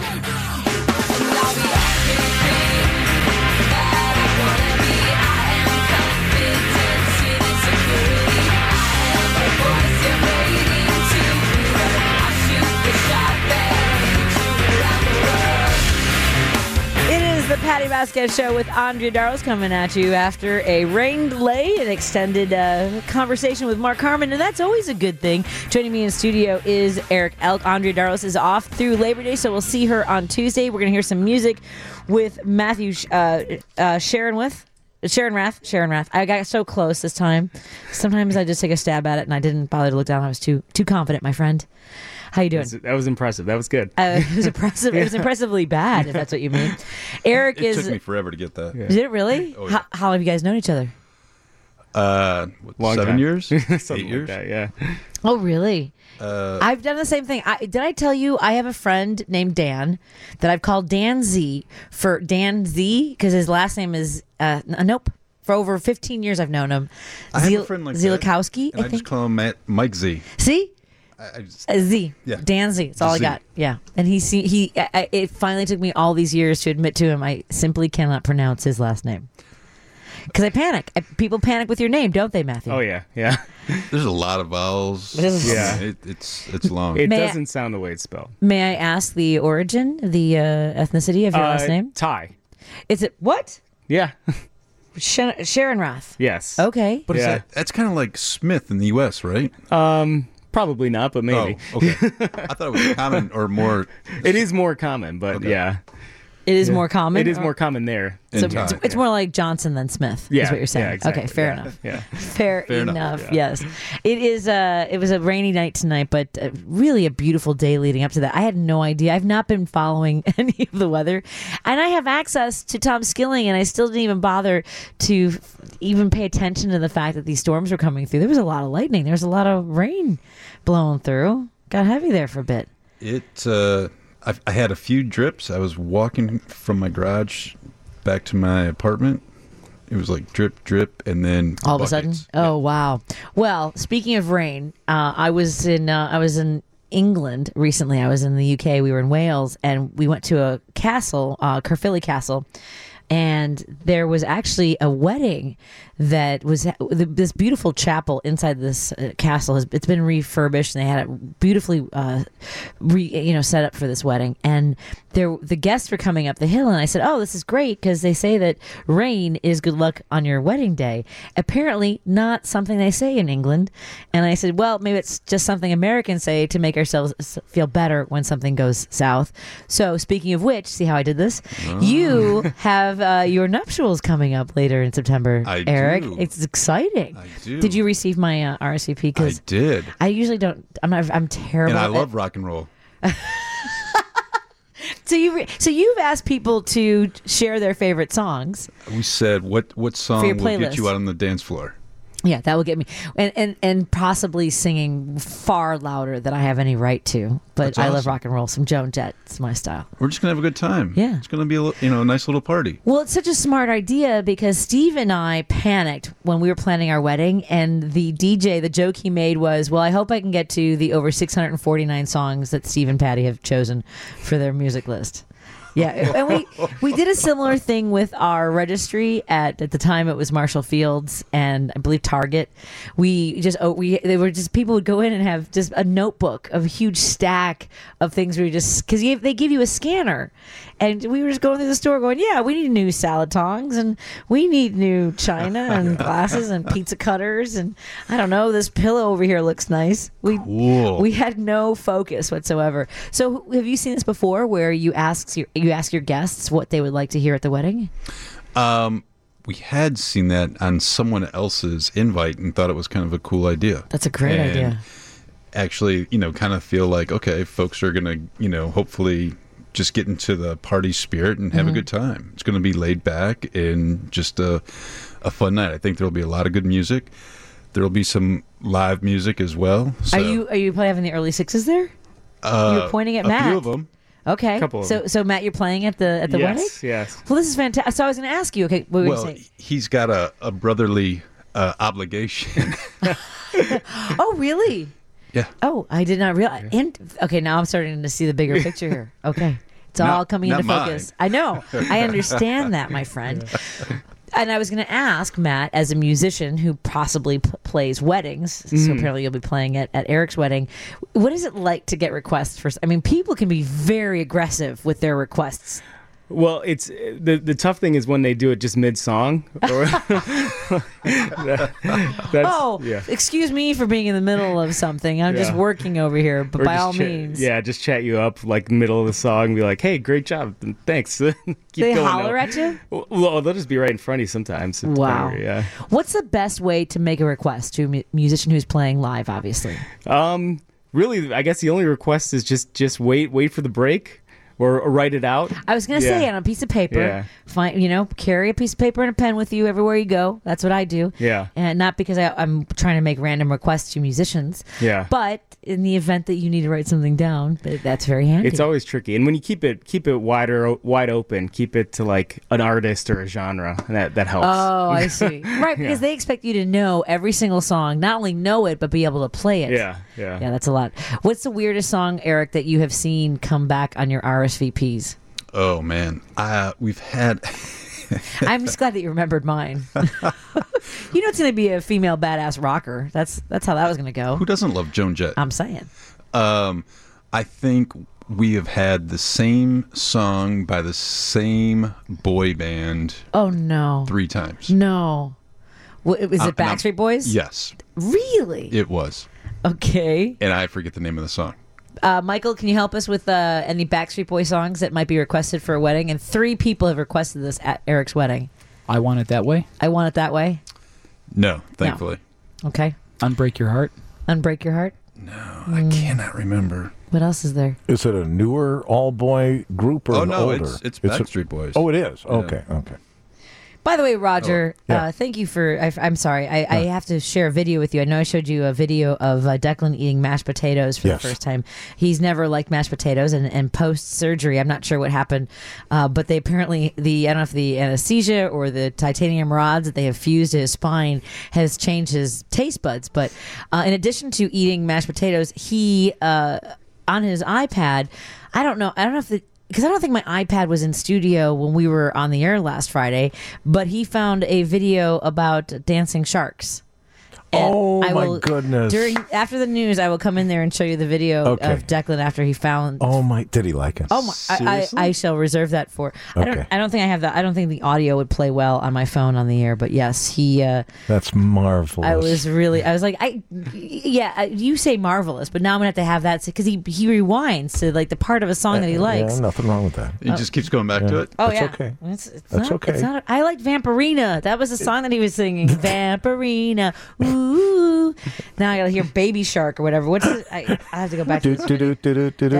The Patty Vasquez Show with Andrea Darlos coming at you after a rain delay, an extended conversation with Mark Harmon, and that's always a good thing. Joining me in studio is Eric Elk. Andrea Darlos is off through Labor Day, so we'll see her on Tuesday. We're going to hear some music with Matthew Sharon Rath. I got so close this time. Sometimes I just take a stab at it, and I didn't bother to look down. I was too confident, my friend. How you doing? That was impressive. That was good. It was impressive. It was impressively bad, if that's what you mean. Eric it took me forever to get that. Yeah. Did it really? Oh, yeah. How long have you guys known each other? 7 years? 8 years? Like that, yeah. Oh, really? I've done the same thing. Did I tell you I have a friend named Dan that I've called Dan Z for Dan Z because his last name is nope. For over 15 years I've known him. I have a friend like Zielikowski, that. I just call him Mike Z. See? Z. Yeah. Dan Z. That's all Z. I got. Yeah. And it finally took me all these years to admit to him I simply cannot pronounce his last name. Because I panic. People panic with your name, don't they, Matthew? Oh, yeah. Yeah. There's a lot of vowels. Yeah. It's long. It doesn't sound the way it's spelled. May I ask the origin, the ethnicity of your last name? Thai. Is it what? Yeah. Sharon Rath. Yes. Okay. But that's kind of like Smith in the U.S., right? Probably not, but maybe. Oh, okay. I thought it was common or more. It is more common, but yeah. It is more common? It is more common there. So it's more like Johnson than Smith, is what you're saying. Yeah, exactly. Okay, fair enough. Yeah. Fair enough, yes. It is. It was a rainy night tonight, but really a beautiful day leading up to that. I had no idea. I've not been following any of the weather, and I have access to Tom Skilling, and I still didn't even bother to even pay attention to the fact that these storms were coming through. There was a lot of lightning. There was a lot of rain blowing through. Got heavy there for a bit. I had a few drips. I was walking from my garage back to my apartment. It was like drip, drip, and then all buckets. of a sudden. Oh, wow. Well, speaking of rain, I was in England recently. I was in the UK. We were in Wales, and we went to a castle, Caerphilly Castle, and there was actually a wedding that was this beautiful chapel inside this castle. It's been refurbished, and they had it beautifully set up for this wedding. And the guests were coming up the hill, and I said, "Oh, this is great because they say that rain is good luck on your wedding day." Apparently, not something they say in England. And I said, "Well, maybe it's just something Americans say to make ourselves feel better when something goes south." So, speaking of which, see how I did this? You have your nuptials coming up later in September, Eric. It's exciting. I do. Did you receive my RSVP? I did. I usually don't. I'm terrible. And I love rock and roll. So you've asked people to share their favorite songs. We said what song would get you out on the dance floor? Yeah, that will get me, and possibly singing far louder than I have any right to. But That's I love awesome. rock and roll. Some Joan Jett, it's my style. We're just gonna have a good time. Yeah, it's gonna be a nice little party. Well, it's such a smart idea because Steve and I panicked when we were planning our wedding, and the DJ, the joke he made was, "Well, I hope I can get to the over 649 songs that Steve and Patty have chosen for their music list." Yeah, and we did a similar thing with our registry at the time. It was Marshall Fields and I believe Target. They were just people would go in and have just a notebook of a huge stack of things. We were just because they give you a scanner, and we were just going through the store going, "Yeah, we need new salad tongs and we need new china and glasses and pizza cutters and I don't know, this pillow over here looks nice." We had no focus whatsoever. So have you seen this before, where you ask your guests what they would like to hear at the wedding? We had seen that on someone else's invite and thought it was kind of a cool idea. That's a great idea. Actually, kind of feel like, okay, folks are going to, hopefully just get into the party spirit and have a good time. It's going to be laid back and just a fun night. I think there'll be a lot of good music. There'll be some live music as well. So. Are you probably having the early sixes there? You were pointing at Matt. A few of them. Okay. So Matt, you're playing at the wedding? Yes. Well, this is fantastic. So I was going to ask you. Okay, what were you saying? He's got a brotherly obligation. Oh, really? Yeah. Oh, I did not realize. And okay, now I'm starting to see the bigger picture here. Okay. It's all coming not into focus. I know. I understand that, my friend. And I was going to ask Matt, as a musician who possibly plays weddings, so apparently you'll be playing at Eric's wedding. What is it like to get requests for? I mean, people can be very aggressive with their requests. Well, it's the tough thing is when they do it just mid-song. Excuse me for being in the middle of something. I'm just working over here, but Or by just all means. Yeah, just chat you up like middle of the song and be like, hey, great job. Thanks. Keep They going, holler though. at you? Well, they'll just be right in front of you sometimes. It's Wow. kinda- yeah. What's the best way to make a request to a musician who's playing live, obviously? Really, I guess the only request is just wait for the break or write it out. I was going to say on a piece of paper, Yeah. carry a piece of paper and a pen with you everywhere you go. That's what I do. Yeah. And not because I'm trying to make random requests to musicians. Yeah. But in the event that you need to write something down, that's very handy. It's always tricky, and when you keep it wide open, keep it to like an artist or a genre, and that helps. Oh, I see. Right, because they expect you to know every single song, not only know it, but be able to play it. Yeah. Yeah, that's a lot. What's the weirdest song, Eric, that you have seen come back on your RSVPs? Oh man, we've had. I'm just glad that you remembered mine. You know it's going to be a female badass rocker. That's how that was going to go. Who doesn't love Joan Jett? I'm saying. I think we have had the same song by the same boy band Oh, no. 3 times. No. Is it and I'm- Backstreet Boys? Yes, Really? it was. Okay. And I forget the name of the song. Michael, can you help us with any Backstreet Boy songs that might be requested for a wedding? And 3 people have requested this at Eric's wedding. I Want It That Way. I Want It That Way. No, thankfully. Okay. Unbreak Your Heart. Unbreak Your Heart. No, I cannot remember. What else is there? Is it a newer all-boy group or Oh an no, older? it's Backstreet Boys. Oh, it is? Okay. By the way, Roger, yeah. thank you for. I'm sorry. I have to share a video with you. I know I showed you a video of Declan eating mashed potatoes for Yes. the first time. He's never liked mashed potatoes, and post surgery, I'm not sure what happened, but they apparently I don't know if the anesthesia or the titanium rods that they have fused to his spine has changed his taste buds. But in addition to eating mashed potatoes, he on his iPad, I don't know if because I don't think my iPad was in studio when we were on the air last Friday, but he found a video about dancing sharks. And Oh, I my will, goodness. After the news, I will come in there and show you the video Okay. of Declan after he found. Oh, my. Did he like it? Oh my! Seriously? I shall reserve that for. Okay. I don't think I have that. I don't think the audio would play well on my phone on the air. But yes, he. That's marvelous. I was like, you say marvelous, but now I'm gonna have to have that because he rewinds to like the part of a song that he likes. Yeah, nothing wrong with that. He just keeps going back to it. Oh That's yeah, okay. It's That's not, okay. It's not. I liked Vampirina. That was the song that he was singing. Vampirina. Ooh. Now I gotta hear Baby Shark or whatever. What's it? I have to go back to this.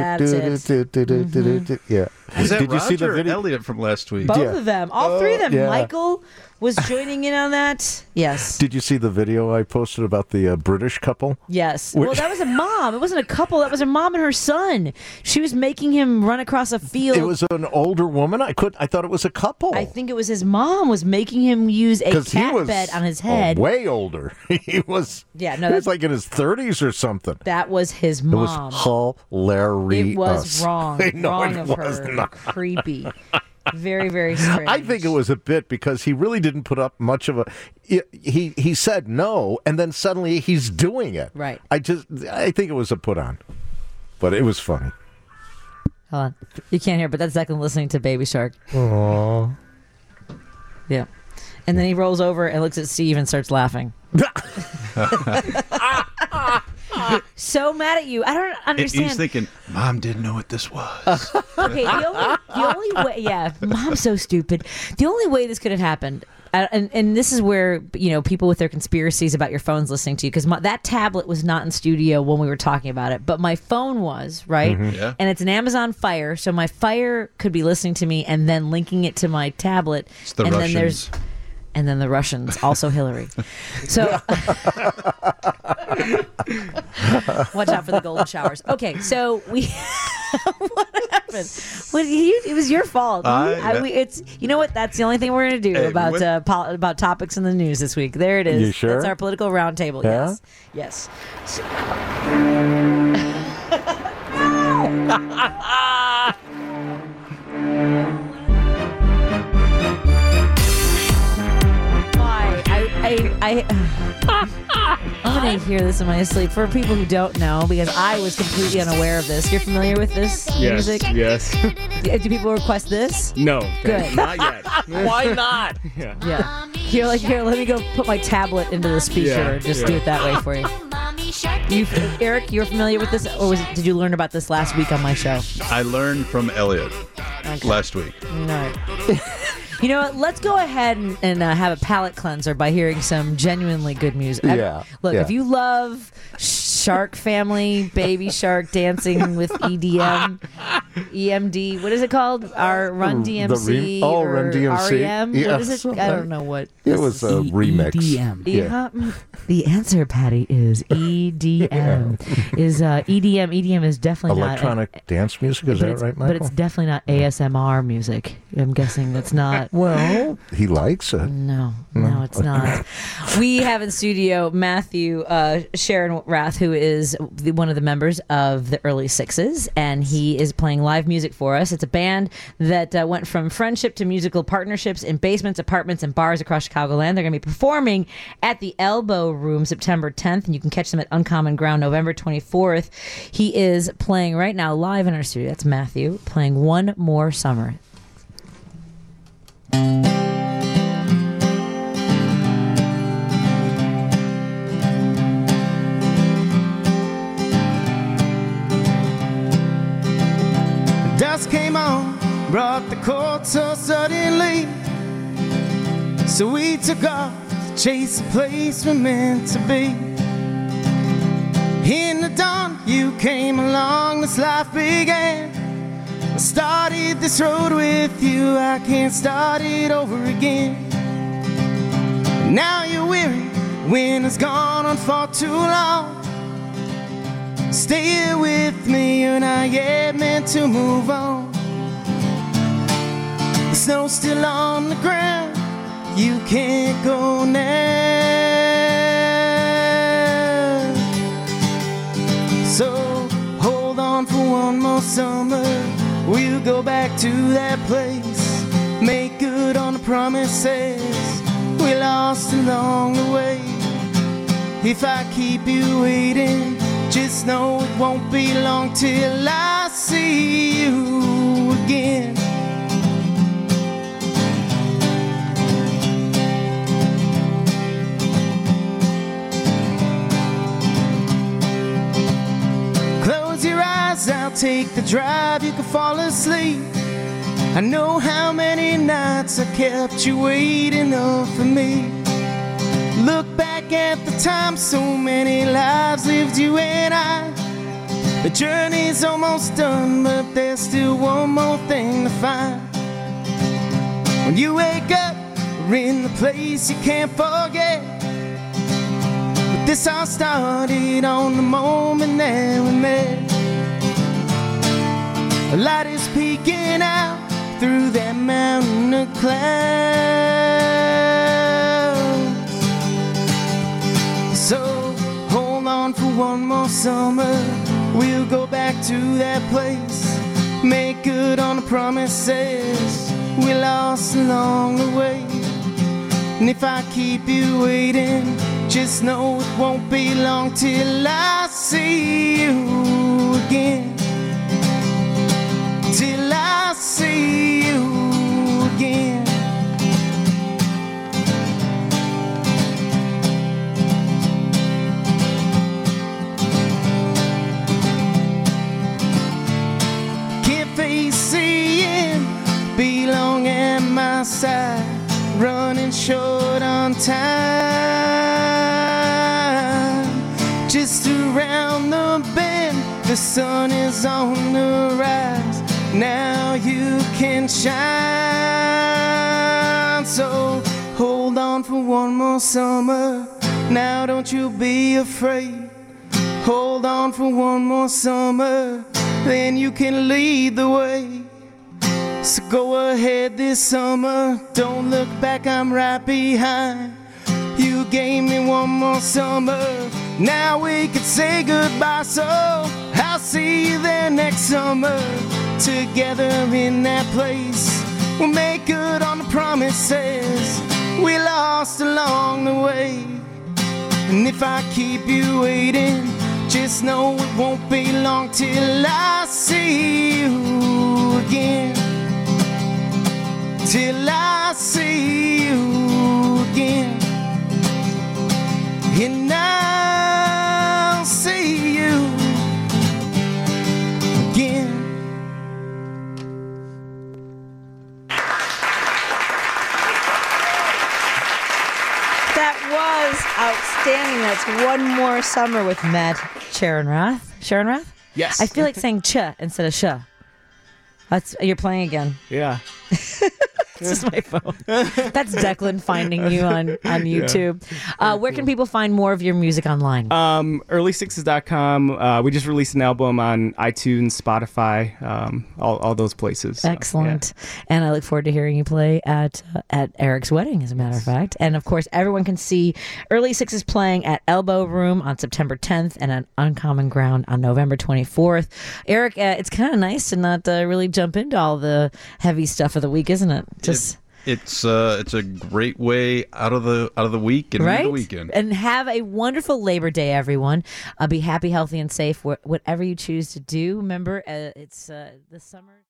Yeah. Is that Did you see the Roger or video? Elliot from last week? Both Yeah. of them. All 3 of them. yeah. Michael was joining in on that. Yes. Did you see the video I posted about the British couple? Yes. Well, that was a mom. It wasn't a couple. That was her mom and her son. She was making him run across a field. It was an older woman. I thought it was a couple. I think it was his mom was making him use a 'Cause he cat was bed on his head. way older. He was. Yeah, no, he was that's- like in his 30s or something. That was his It mom. was hilarious. It was wrong. No, wrong it of was her. not. Creepy. Very, very strange. I think it was a bit because he really didn't put up much of a. He said no, and then suddenly he's doing it. Right. I think it was a put on, but it was funny. Hold on. You can't hear, but that's Declan listening to Baby Shark. Aww. Yeah. And then he rolls over and looks at Steve and starts laughing. So mad at you. I don't understand. He's thinking, Mom didn't know what this was. Okay, the only way, yeah, Mom's so stupid. The only way this could have happened, and this is where people with their conspiracies about your phones listening to you, because that tablet was not in studio when we were talking about it, but my phone was, right? Yeah. And it's an Amazon Fire, so my Fire could be listening to me and then linking it to my tablet. It's the and Russians. And then the Russians, also Hillary. So watch out for the golden showers. Okay, so what happened? It was your fault. It's you know what? That's the only thing we're going to do about topics in the news this week. There it is. You sure? That's our political roundtable. Yeah? Yes. I'm going to hear this in my sleep. For people who don't know, because I was completely unaware of this. You're familiar with this music? Yes. Do people request this? No. Good. Not yet. Why not? Yeah. Yeah. You're like, here, let me go put my tablet into the speaker Yeah, and just yeah. do it that way for you. Eric, you're familiar with this? Or did you learn about this last week on my show? I learned from Elliot last week. All right. You know what? Let's go ahead and have a palate cleanser by hearing some genuinely good music. Yeah, Look, yeah. if you love Shark Family, Baby Shark dancing with EMD, what is it called? Our Run DMC? Run DMC. REM? Yeah, What is it? I don't know what. It was a remix. EDM. Yeah. The answer, Patty, is EDM. EDM is definitely Electronic dance music, is that right, Michael? But it's definitely not ASMR music. I'm guessing that's not. Well, he likes it. No, it's not. We have in studio Matthew Sharon Rath, who is one of the members of the Early Sixes, and he is playing live music for us. It's a band that went from friendship to musical partnerships in basements, apartments, and bars across Chicagoland. They're going to be performing at the Elbow Room September 10th, and you can catch them at Uncommon Ground November 24th. He is playing right now live in our studio. That's Matthew playing One More Summer. Dusk came on, brought the cold so suddenly. So we took off to chase the place we're meant to be. In the dawn, you came along, this life began. I started this road with you, I can't start it over again. Now you're weary, winter's gone on for too long. Stay here with me, you're not yet meant to move on. The snow's still on the ground, you can't go now. So hold on for one more summer, we'll go back to that place. Make good on the promises we lost along the way. If I keep you waiting, just know it won't be long till I see you again. Close your eyes, I'll take the drive, you can fall asleep. I know how many nights I kept you waiting up for me. Look back at the time, so many lives lived, you and I. The journey's almost done, but there's still one more thing to find. When you wake up, we're in the place you can't forget. But this all started on the moment that we met. A light is peeking out through that mountain of clouds. So hold on for one more summer, we'll go back to that place. Make good on the promises we lost along the way. And if I keep you waiting, just know it won't be long till I see you again. Till I see you again. Can't face seeing, belong at my side, running short on time. Just around the bend, the sun is on the rise. Now you can shine. So hold on for one more summer, now don't you be afraid. Hold on for one more summer, then you can lead the way. So go ahead this summer, don't look back, I'm right behind. You gave me one more summer, now we could say goodbye. So I'll see you there next summer, together in that place. We'll make good on the promises we lost along the way. And if I keep you waiting, just know it won't be long till I see you again. Till I see you again. And I'll see you again. That was outstanding. That's One More Summer with Matt Sharon-Rath. Sharon-Rath? Yes. I feel like saying ch instead of sh. You're playing again. Yeah. This is my phone. That's Declan finding you on YouTube. Where can people find more of your music online? Early6s.com. We just released an album on iTunes, Spotify, all those places. So, Excellent. And I look forward to hearing you play at Eric's wedding, as a matter of fact. And of course, everyone can see Early Sixes playing at Elbow Room on September 10th and at Uncommon Ground on November 24th. Eric, it's kind of nice to not really jump into all the heavy stuff of the week, isn't it? It's a great way out of the week and into the weekend. And have a wonderful Labor Day, everyone. Be happy, healthy, and safe whatever you choose to do. Remember, it's the summer.